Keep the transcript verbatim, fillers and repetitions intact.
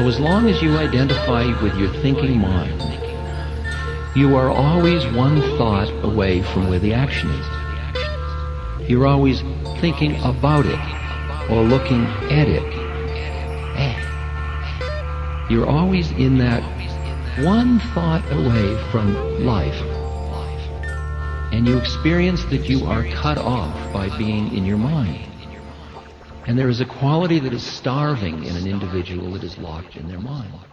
as long as you identify with your thinking mind, you are always one thought away from where the action is. You're always thinking about it or looking at it. You're always in that one thought away from life. And you experience that you are cut off by being in your mind. And there is a quality that is starving in an individual that is locked in their mind.